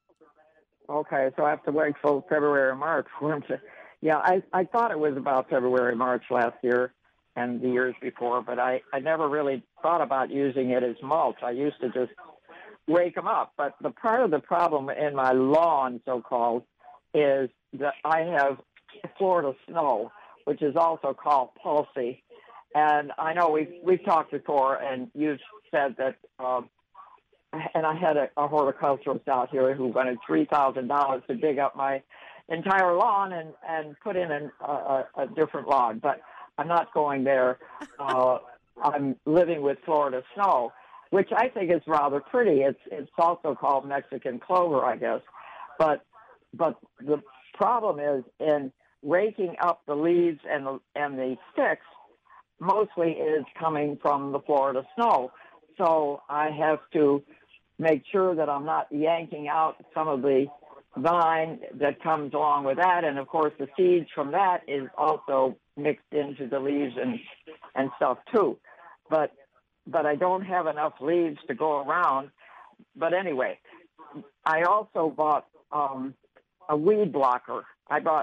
Okay, so I have to wait till February or March for them to. Yeah, I, I thought it was about February, March last year and the years before, but I, I never really thought about using it as mulch. I used to just wake them up. But the part of the problem in my lawn, so-called, is that I have Florida snow, which is also called pulsy. And I know we've, we've talked before, and you've said that um, and I had a, a horticulturalist out here who wanted three thousand dollars to dig up my entire lawn and, and put in an, a, a, a different lawn. But I'm not going there. Uh, I'm living with Florida snow, which I think is rather pretty. It's it's also called Mexican clover, I guess. But but the problem is in raking up the leaves and the, and the sticks mostly is coming from the Florida snow. So I have to make sure that I'm not yanking out some of the vine that comes along with that. And, of course, the seeds from that is also mixed into the leaves and, and stuff, too. But but I don't have enough leaves to go around. But anyway, I also bought um, a weed blocker. I bought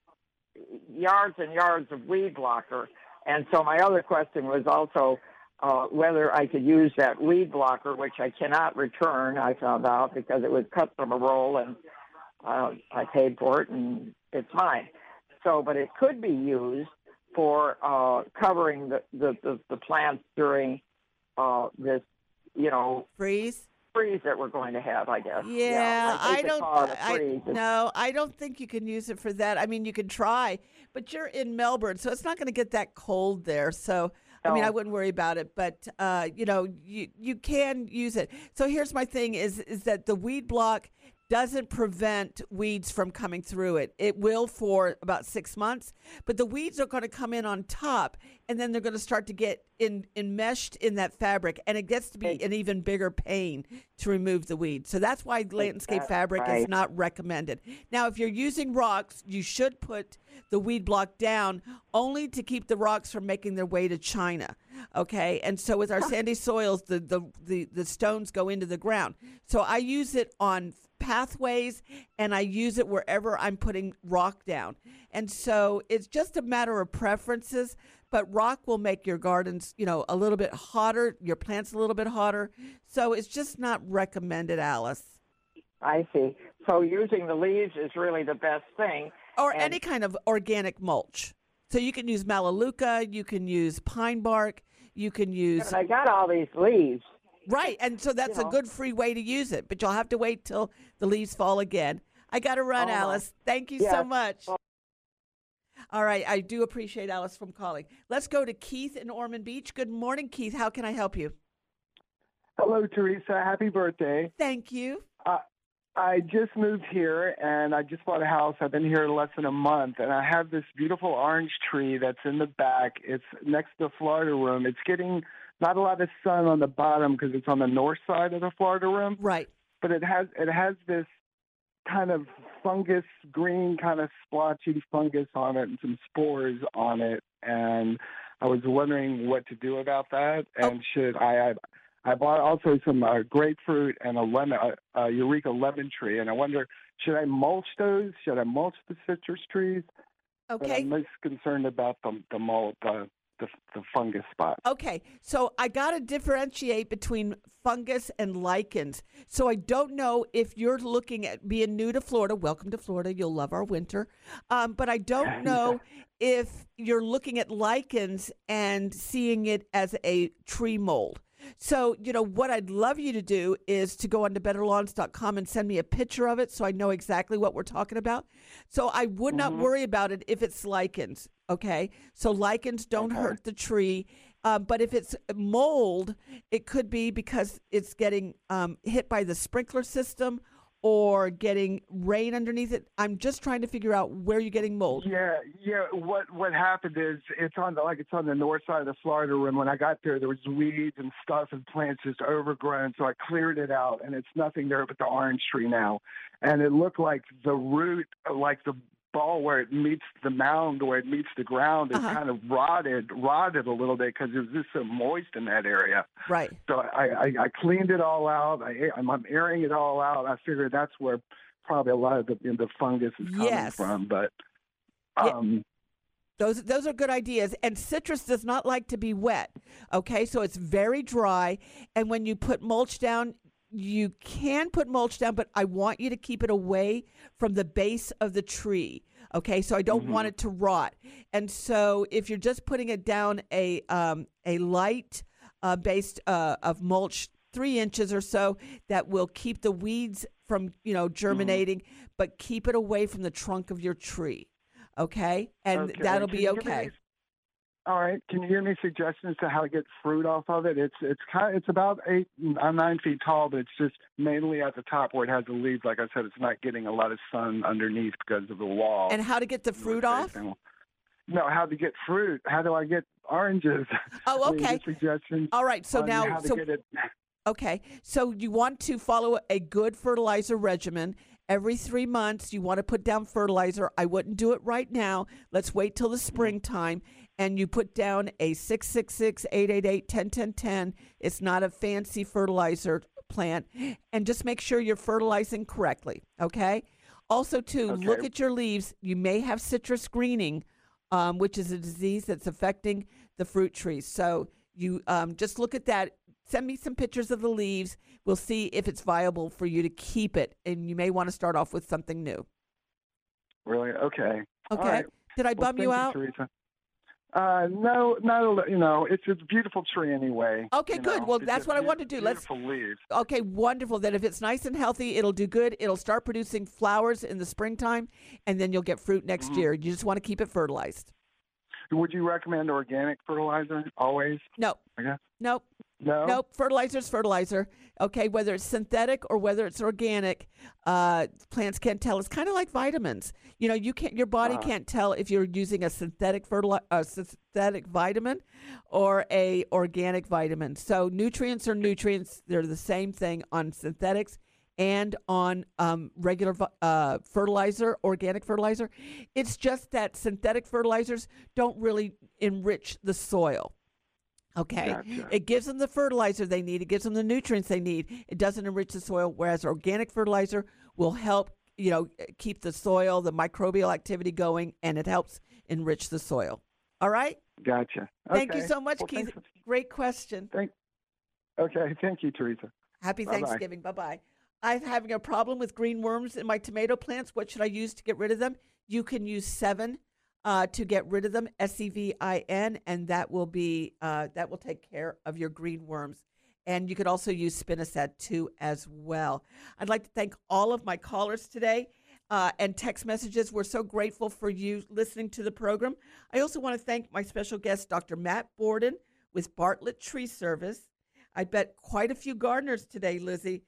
yards and yards of weed blocker. And so my other question was also uh, whether I could use that weed blocker, which I cannot return, I found out, because it was cut from a roll, and uh, I paid for it, and it's mine. So, but it could be used for uh, covering the, the, the, the plants during uh, this, you know, freeze? freeze that we're going to have, I guess. Yeah, I, I, don't. I, no, I don't think you can use it for that. I mean, you can try, but you're in Melbourne, so it's not going to get that cold there. So, I mean, I wouldn't worry about it. But uh, you know, you you can use it. So here's my thing: is is that the weed block doesn't prevent weeds from coming through it. It will for about six months, but the weeds are going to come in on top, and then they're going to start to get in enmeshed in that fabric, and it gets to be an even bigger pain to remove the weeds. So that's why landscape That's fabric right. is not recommended. Now, if you're using rocks, you should put the weed block down only to keep the rocks from making their way to China. Okay, and so with our sandy soils, the, the, the, the stones go into the ground. So I use it on pathways, and I use it wherever I'm putting rock down. And so it's just a matter of preferences, but rock will make your gardens, you know, a little bit hotter, your plants a little bit hotter. So it's just not recommended, Alice. I see. So using the leaves is really the best thing. Or and any kind of organic mulch. So you can use Melaleuca, you can use pine bark, you can use... But I got all these leaves. Right, and so that's You know. a good free way to use it, but you'll have to wait till the leaves fall again. I got to run, Oh, Alice. Thank you yes. so much. All right, I do appreciate Alice from calling. Let's go to Keith in Ormond Beach. Good morning, Keith. How can I help you? Hello, Teresa. Happy birthday. Thank you. Uh, I just moved here, and I just bought a house. I've been here less than a month, and I have this beautiful orange tree that's in the back. It's next to the Florida room. It's getting not a lot of sun on the bottom because it's on the north side of the Florida room. Right. But it has it has this kind of fungus, green kind of splotchy fungus on it and some spores on it. And I was wondering what to do about that. And should I, I I bought also some uh, grapefruit and a lemon, uh, uh, Eureka lemon tree, and I wonder, should I mulch those? Should I mulch the citrus trees? But Okay. I'm most concerned about the the mold, uh, the the fungus spot. Okay, so I got to differentiate between fungus and lichens. So I don't know if you're looking at being new to Florida. Welcome to Florida. You'll love our winter. Um, but I don't know if you're looking at lichens and seeing it as a tree mold. So, you know, what I'd love you to do is to go on to better lawns dot com and send me a picture of it so I know exactly what we're talking about. So I would not Mhm. worry about it if it's lichens, okay? So lichens don't Okay. hurt the tree. Um, but if it's mold, it could be because it's getting um, hit by the sprinkler system or getting rain underneath it. I'm just trying to figure out where you're getting mold. Yeah, yeah. What what happened is it's on the like it's on the north side of the Florida room. When I got there, there was weeds and stuff and plants just overgrown. So I cleared it out, and it's nothing there but the orange tree now. And it looked like the root, like the ball where it meets the mound, where it meets the ground, is Uh-huh. kind of rotted, rotted a little bit because it was just so moist in that area. Right. So I, I, I cleaned it all out. I, I'm, I'm airing it all out. I figured that's where probably a lot of the, the fungus is coming Yes. from. But Yeah. um, Those those are good ideas. And citrus does not like to be wet. Okay, so it's very dry. And when you put mulch down, you can put mulch down, but I want you to keep it away from the base of the tree. Okay, so I don't Mhm. want it to rot. And so if you're just putting it down a um, a light uh, based uh, of mulch three inches or so that will keep the weeds from, you know, germinating, mm-hmm. but keep it away from the trunk of your tree. Okay? And okay. that'll Can be you give okay. me- All right. Can you give me suggestions to how to get fruit off of it? It's it's kind of, it's about eight uh, nine feet tall, but it's just mainly at the top where it has the leaves. Like I said, it's not getting a lot of sun underneath because of the wall. And how to get the fruit off? No, how to get fruit? How do I get oranges? Oh, okay. Suggestions. All right. So on now, how to so get it. okay. So you want to follow a good fertilizer regimen. Every three months, you want to put down fertilizer. I wouldn't do it right now. Let's wait till the springtime. And you put down a six six six, eight eight eight, one zero one zero. It's not a fancy fertilizer plant. And just make sure you're fertilizing correctly, okay? Also, too, Okay. look at your leaves. You may have citrus greening, um, which is a disease that's affecting the fruit trees. So you um, just look at that. Send me some pictures of the leaves. We'll see if it's viable for you to keep it. And you may want to start off with something new. Really? Okay. All Okay. right. Did I Well, bum you thank out? Teresa. Uh, no, no, you know, it's it's a beautiful tree anyway. Okay, you good. know. Well, It's that's just what I beau- want to do. Let's. Beautiful leaves. Okay, wonderful. Then if it's nice and healthy, it'll do good. It'll start producing flowers in the springtime, and then you'll get fruit next Mhm. year. You just want to keep it fertilized. Would you recommend organic fertilizer always? No. I guess. Nope. No. Nope. Fertilizer's fertilizer. Okay, whether it's synthetic or whether it's organic, uh, plants can't tell. It's kind of like vitamins. You know, you can't. Your body Uh-huh. can't tell if you're using a synthetic fertili- a synthetic vitamin or a organic vitamin. So nutrients are nutrients. They're the same thing on synthetics and on um, regular vi- uh, fertilizer, organic fertilizer. It's just that synthetic fertilizers don't really enrich the soil. Okay. Gotcha. It gives them the fertilizer they need. It gives them the nutrients they need. It doesn't enrich the soil, whereas organic fertilizer will help, you know, keep the soil, the microbial activity going, and it helps enrich the soil. All right? Gotcha. Thank you Okay. so much, Well, Keith. thanks. Great question. Thank. Okay. Thank you, Teresa. Happy Bye-bye. Thanksgiving. Bye-bye. I'm having a problem with green worms in my tomato plants. What should I use to get rid of them? You can use Sevin uh, to get rid of them, S E V I N, and that will be uh, that will take care of your green worms. And you could also use spinosad too as well. I'd like to thank all of my callers today uh, and text messages. We're so grateful for you listening to the program. I also want to thank my special guest, Doctor Matt Borden with Bartlett Tree Service. I bet quite a few gardeners today, Lizzie,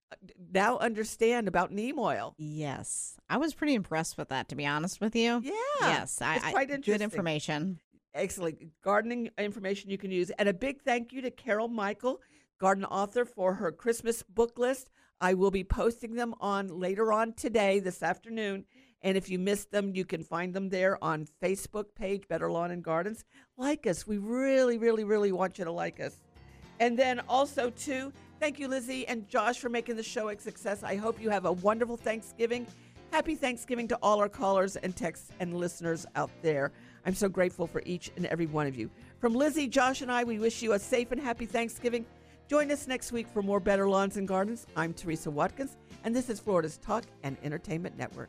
now understand about neem oil. Yes. I was pretty impressed with that, to be honest with you. Yeah. Yes. I, it's I- quite good interesting. information. Excellent. Gardening information you can use. And a big thank you to Carol Michael, garden author, for her Christmas book list. I will be posting them on later on today, this afternoon. And if you missed them, you can find them there on Facebook page, Better Lawn and Gardens. Like us. We really, really, really want you to like us. And then also, too, thank you, Lizzie and Josh, for making the show a success. I hope you have a wonderful Thanksgiving. Happy Thanksgiving to all our callers and texts and listeners out there. I'm so grateful for each and every one of you. From Lizzie, Josh, and I, we wish you a safe and happy Thanksgiving. Join us next week for more Better Lawns and Gardens. I'm Teresa Watkins, and this is Florida's Talk and Entertainment Network.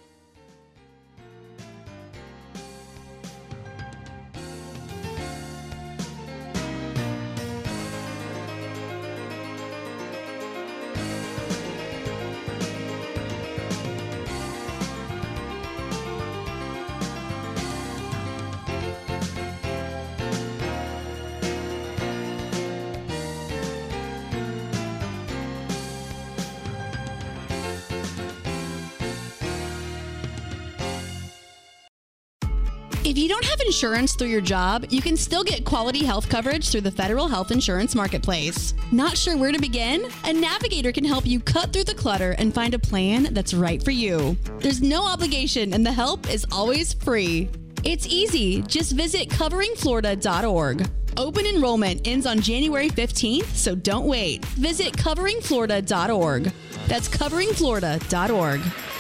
If you don't have insurance through your job, you can still get quality health coverage through the Federal Health Insurance Marketplace. Not sure where to begin? A navigator can help you cut through the clutter and find a plan that's right for you. There's no obligation and the help is always free. It's easy. Just visit covering florida dot org. Open enrollment ends on January fifteenth, so don't wait. Visit covering florida dot org. That's covering florida dot org.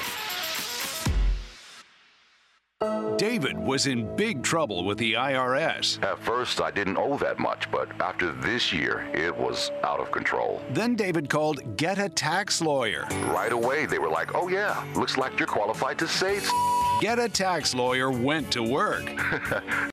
David was in big trouble with the I R S. At first, I didn't owe that much, but after this year, it was out of control. Then David called Get a Tax Lawyer. Right away, they were like, oh yeah, looks like you're qualified to say. Get a Tax Lawyer went to work.